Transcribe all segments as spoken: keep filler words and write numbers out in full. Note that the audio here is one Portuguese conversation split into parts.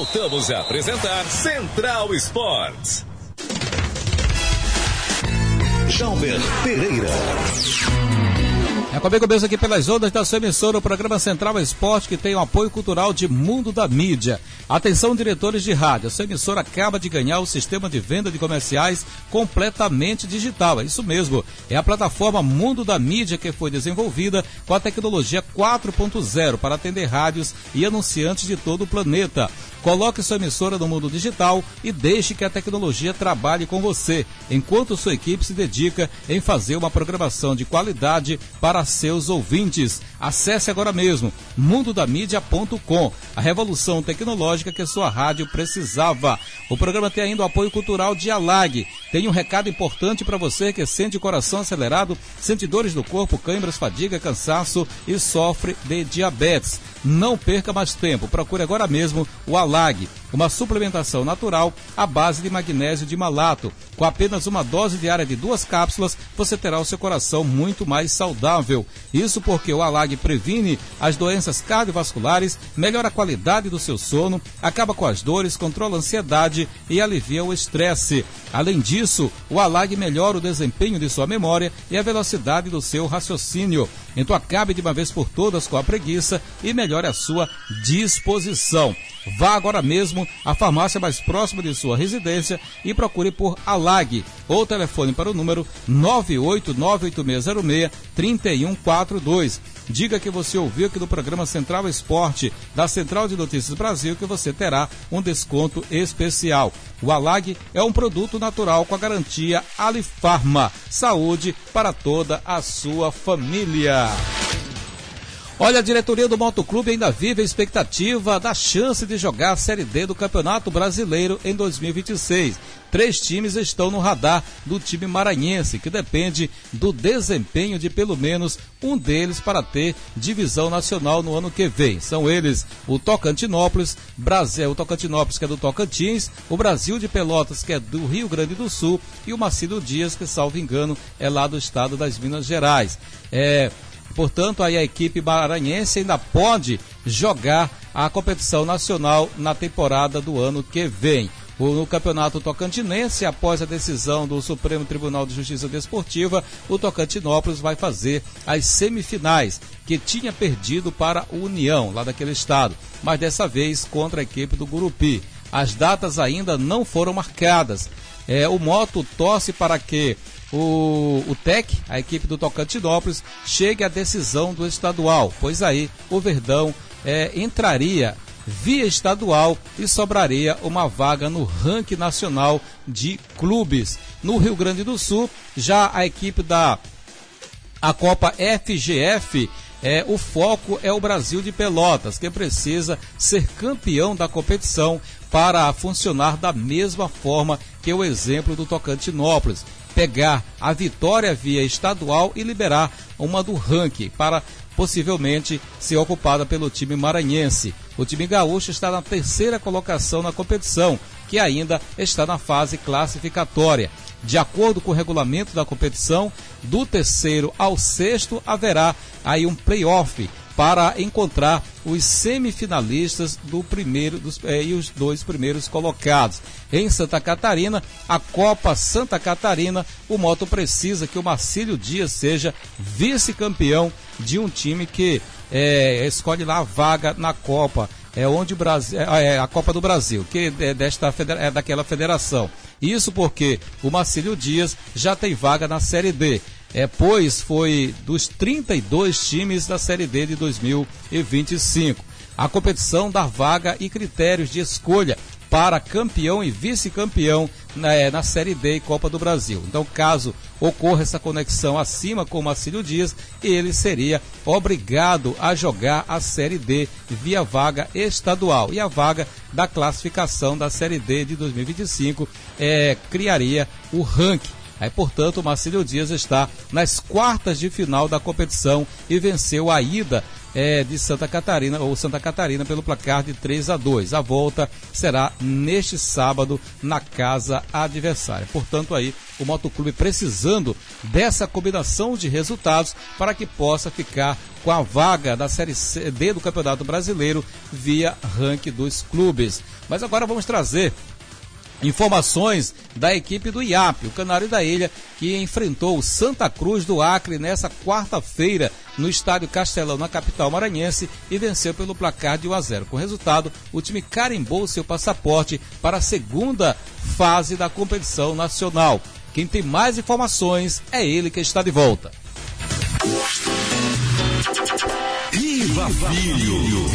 Voltamos a apresentar Central Esportes. Jalber Pereira. É comigo mesmo aqui pelas ondas da sua emissora, o programa Central Esporte, que tem o apoio cultural de Mundo da Mídia. Atenção, diretores de rádio, a sua emissora acaba de ganhar o sistema de venda de comerciais completamente digital. É isso mesmo, é a plataforma Mundo da Mídia que foi desenvolvida com a tecnologia quatro ponto zero para atender rádios e anunciantes de todo o planeta. Coloque sua emissora no mundo digital e deixe que a tecnologia trabalhe com você, enquanto sua equipe se dedica em fazer uma programação de qualidade para seus ouvintes. Acesse agora mesmo mundo da mídia ponto com, a revolução tecnológica que a sua rádio precisava. O programa tem ainda o apoio cultural de Alag. Tem um recado importante para você que sente o coração acelerado, sente dores do corpo, câimbras, fadiga, cansaço e sofre de diabetes. Não perca mais tempo, procure agora mesmo o Alag, uma suplementação natural à base de magnésio de malato. Com apenas uma dose diária de duas cápsulas, você terá o seu coração muito mais saudável. Isso porque o Alag previne as doenças cardiovasculares, melhora a qualidade do seu sono, acaba com as dores, controla a ansiedade e alivia o estresse. Além disso, o Alag melhora o desempenho de sua memória e a velocidade do seu raciocínio. Então acabe de uma vez por todas com a preguiça e melhore a sua disposição. Vá agora mesmo à farmácia mais próxima de sua residência e procure por Alag, ou telefone para o número nove oito nove oito seis zero seis três um quatro dois. Diga que você ouviu aqui no programa Central Esporte, da Central de Notícias Brasil, que você terá um desconto especial. O Alag é um produto natural com a garantia Alifarma. Saúde para toda a sua família. Olha, a diretoria do Motoclube ainda vive a expectativa da chance de jogar a Série D do Campeonato Brasileiro em dois mil e vinte e seis. Três times estão no radar do time maranhense, que depende do desempenho de pelo menos um deles para ter divisão nacional no ano que vem. São eles o Tocantinópolis, Brasil, o Tocantinópolis, que é do Tocantins, o Brasil de Pelotas, que é do Rio Grande do Sul, e o Marcílio Dias, que, salvo engano, é lá do estado das Minas Gerais. É... Portanto, aí a equipe maranhense ainda pode jogar a competição nacional na temporada do ano que vem. No Campeonato Tocantinense, após a decisão do Supremo Tribunal de Justiça Desportiva, o Tocantinópolis vai fazer as semifinais, que tinha perdido para o União, lá daquele estado, mas dessa vez contra a equipe do Gurupi. As datas ainda não foram marcadas. É, o Moto torce para que O, o T E C, a equipe do Tocantinópolis, chegue à decisão do estadual, pois aí o Verdão é, entraria via estadual e sobraria uma vaga no ranking nacional de clubes. No Rio Grande do Sul, já a equipe da a Copa F G F, é, o foco é o Brasil de Pelotas, que precisa ser campeão da competição para funcionar da mesma forma que o exemplo do Tocantinópolis. Pegar a vitória via estadual e liberar uma do ranking para possivelmente ser ocupada pelo time maranhense. O time gaúcho está na terceira colocação na competição, que ainda está na fase classificatória. De acordo com o regulamento da competição, do terceiro ao sexto haverá aí um play-off para encontrar os semifinalistas do primeiro dos, eh, e os dois primeiros colocados. Em Santa Catarina, a Copa Santa Catarina, o Moto precisa que o Marcílio Dias seja vice-campeão de um time que eh, escolhe lá a vaga na Copa. É onde o Brasil, é a Copa do Brasil, que é, desta, é daquela federação. Isso porque o Marcílio Dias já tem vaga na Série D. É, pois foi dos trinta e dois times da Série D de dois mil e vinte e cinco. A competição dá vaga e critérios de escolha para campeão e vice-campeão na, na Série D e Copa do Brasil. Então, caso ocorra essa conexão acima com o Marcílio Dias, ele seria obrigado a jogar a Série D via vaga estadual. E a vaga da classificação da Série D de dois mil e vinte e cinco é, criaria o ranking. Aí, portanto, o Marcílio Dias está nas quartas de final da competição e venceu a ida é, de Santa Catarina, ou Santa Catarina, pelo placar de três a dois. A volta será neste sábado na casa adversária. Portanto, aí o Motoclube precisando dessa combinação de resultados para que possa ficar com a vaga da Série C D do Campeonato Brasileiro via ranking dos clubes. Mas agora vamos trazer informações da equipe do I A P, o Canário da Ilha, que enfrentou o Santa Cruz do Acre nessa quarta-feira no estádio Castelão, na capital maranhense, e venceu pelo placar de um a zero. Com o resultado, o time carimbou seu passaporte para a segunda fase da competição nacional. Quem tem mais informações é ele que está de volta. Riva Filho.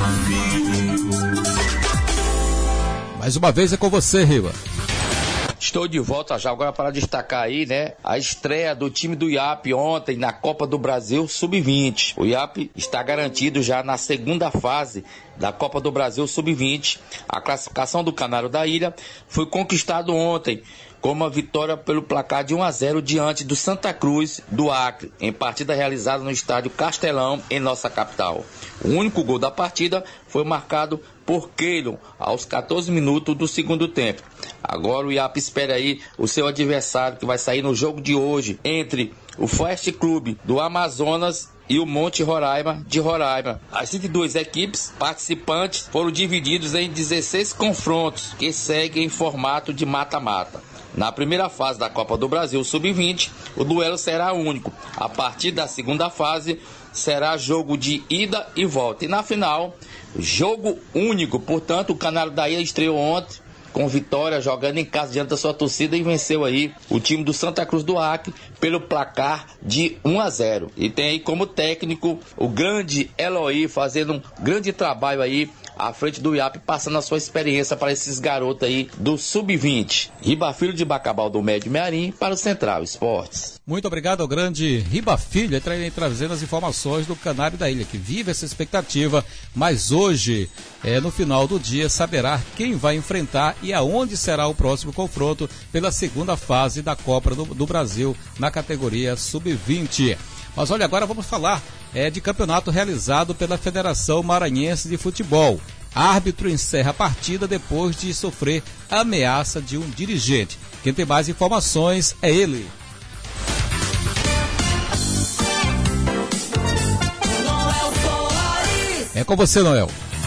Mais uma vez é com você, Riva. Estou de volta já agora para destacar aí, né, a estreia do time do I A P ontem na Copa do Brasil sub vinte. O I A P está garantido já na segunda fase da Copa do Brasil sub vinte. A classificação do Canário da Ilha foi conquistado ontem com uma vitória pelo placar de um a zero diante do Santa Cruz do Acre, em partida realizada no estádio Castelão, em nossa capital. O único gol da partida foi marcado por Keylon aos catorze minutos do segundo tempo. Agora o I A P espera aí o seu adversário, que vai sair no jogo de hoje entre o Fast Clube do Amazonas e o Monte Roraima de Roraima. As vinte e duas equipes participantes foram divididas em dezesseis confrontos, que seguem em formato de mata-mata. Na primeira fase da Copa do Brasil sub vinte, o duelo será único. A partir da segunda fase, será jogo de ida e volta. E na final, jogo único. Portanto, o Canário da Ilha estreou ontem com vitória, jogando em casa diante da sua torcida, e venceu aí o time do Santa Cruz do Acre pelo placar de um a zero. E tem aí como técnico o grande Eloy, fazendo um grande trabalho aí à frente do I A P, passando a sua experiência para esses garotos aí do sub vinte. Riba Filho de Bacabal do Médio Mearim para o Central Esportes. Muito obrigado ao grande Riba Filho, tra trazendo as informações do Canário da Ilha, que vive essa expectativa, mas hoje, é, no final do dia, saberá quem vai enfrentar e aonde será o próximo confronto pela segunda fase da Copa do, do Brasil na categoria sub vinte. Mas olha, agora vamos falar é, de campeonato realizado pela Federação Maranhense de Futebol. Árbitro encerra a partida depois de sofrer a ameaça de um dirigente. Quem tem mais informações é ele. É com você, Noel.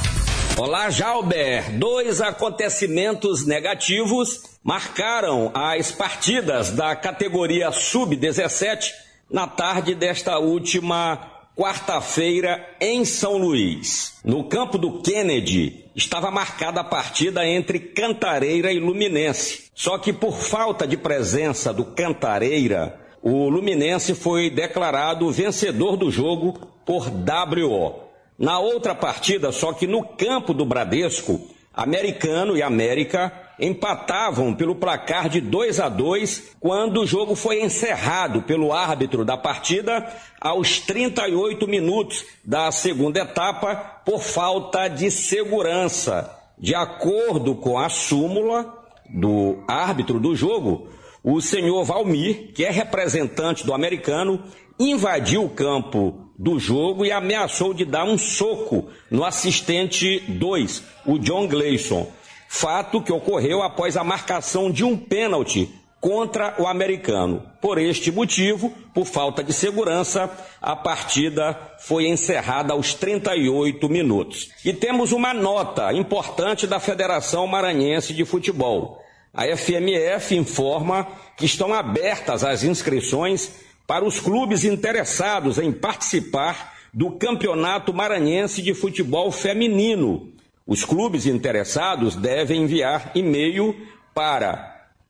Olá, Jalber. Dois acontecimentos negativos marcaram as partidas da categoria sub dezessete na tarde desta última quarta-feira em São Luís. No campo do Kennedy estava marcada a partida entre Cantareira e Luminense. Só que por falta de presença do Cantareira, o Luminense foi declarado vencedor do jogo por W O. Na outra partida, só que no campo do Bradesco, Americano e América empatavam pelo placar de dois a dois quando o jogo foi encerrado pelo árbitro da partida aos trinta e oito minutos da segunda etapa por falta de segurança. De acordo com a súmula do árbitro do jogo, o senhor Valmir, que é representante do Americano, invadiu o campo do jogo e ameaçou de dar um soco no assistente dois, o John Gleison. Fato que ocorreu após a marcação de um pênalti contra o Americano. Por este motivo, por falta de segurança, a partida foi encerrada aos trinta e oito minutos. E temos uma nota importante da Federação Maranhense de Futebol. A F M F informa que estão abertas as inscrições para os clubes interessados em participar do Campeonato Maranhense de Futebol Feminino. Os clubes interessados devem enviar e-mail para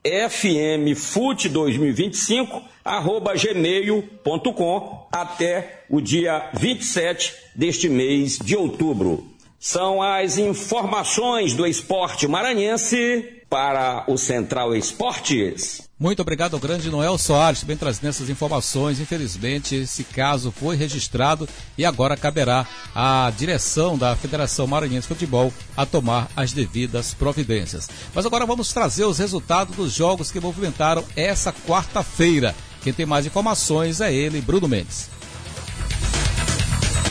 f m fut dois mil e vinte e cinco arroba gmail ponto com até o dia vinte e sete deste mês de outubro. São as informações do esporte maranhense para o Central Esportes. Muito obrigado ao grande Noel Soares, também trazendo essas informações. Infelizmente, esse caso foi registrado e agora caberá à direção da Federação Maranhense de Futebol a tomar as devidas providências. Mas agora vamos trazer os resultados dos jogos que movimentaram essa quarta-feira. Quem tem mais informações é ele, Bruno Mendes.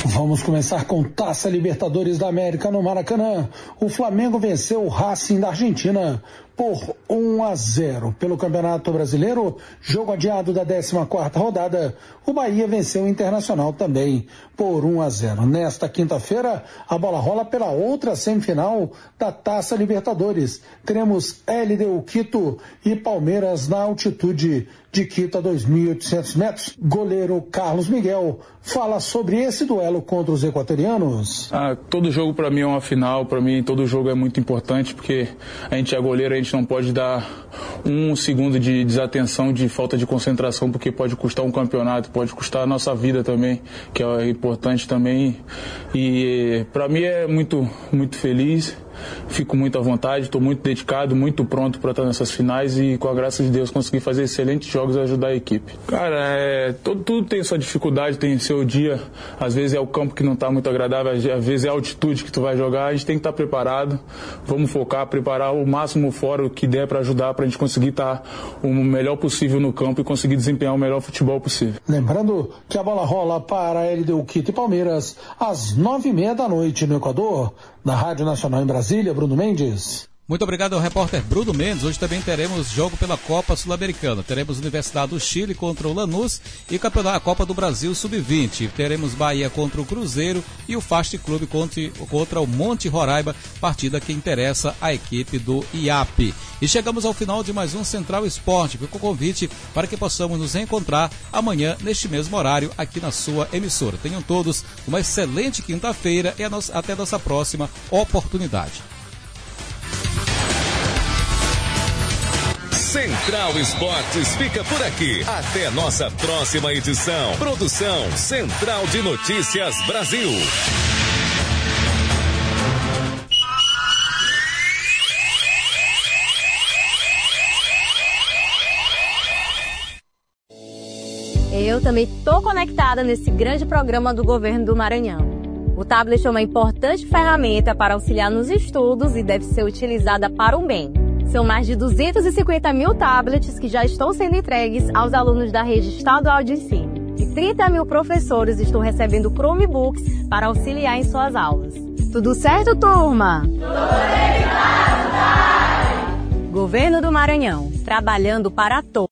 Vamos começar com Taça Libertadores da América no Maracanã. O Flamengo venceu o Racing da Argentina por um a zero. Pelo Campeonato Brasileiro, jogo adiado da décima quarta rodada, o Bahia venceu o Internacional também por um a zero. Nesta quinta-feira, a bola rola pela outra semifinal da Taça Libertadores. Teremos L D U Quito e Palmeiras na altitude de Quito a dois mil e oitocentos metros. Goleiro Carlos Miguel fala sobre esse duelo contra os equatorianos. Ah, todo jogo para mim é uma final, para mim todo jogo é muito importante, porque a gente é goleiro, a gente não pode dar um segundo de desatenção, de falta de concentração, porque pode custar um campeonato, pode custar a nossa vida também, que é importante também. E para mim é muito, muito feliz. Fico muito à vontade, estou muito dedicado, muito pronto para estar nessas finais e, com a graça de Deus, conseguir fazer excelentes jogos e ajudar a equipe. Cara, é, todo, tudo tem sua dificuldade, tem seu dia. Às vezes é o campo que não está muito agradável, às vezes é a altitude que tu vai jogar. A gente tem que estar preparado. Vamos focar, preparar o máximo fora o que der para ajudar, para a gente conseguir estar o melhor possível no campo e conseguir desempenhar o melhor futebol possível. Lembrando que a bola rola para a L D U Quito e Palmeiras às nove e meia da noite no Equador. Da Rádio Nacional em Brasília, Bruno Mendes. Muito obrigado ao repórter Bruno Mendes. Hoje também teremos jogo pela Copa Sul-Americana. Teremos Universidade do Chile contra o Lanús e Campeonato da Copa do Brasil sub vinte. Teremos Bahia contra o Cruzeiro e o Fast Clube contra, contra o Monte Roraima, partida que interessa a equipe do I A P. E chegamos ao final de mais um Central Esporte. Fica o convite para que possamos nos reencontrar amanhã neste mesmo horário aqui na sua emissora. Tenham todos uma excelente quinta-feira e a nossa, até a nossa próxima oportunidade. Central Esportes fica por aqui. Até nossa próxima edição. Produção Central de Notícias Brasil. Eu também estou conectada nesse grande programa do governo do Maranhão. O tablet é uma importante ferramenta para auxiliar nos estudos e deve ser utilizada para o bem. São mais de duzentos e cinquenta mil tablets que já estão sendo entregues aos alunos da rede estadual de ensino. E trinta mil professores estão recebendo Chromebooks para auxiliar em suas aulas. Tudo certo, turma? Tudo bem, pai! Governo do Maranhão, trabalhando para todos.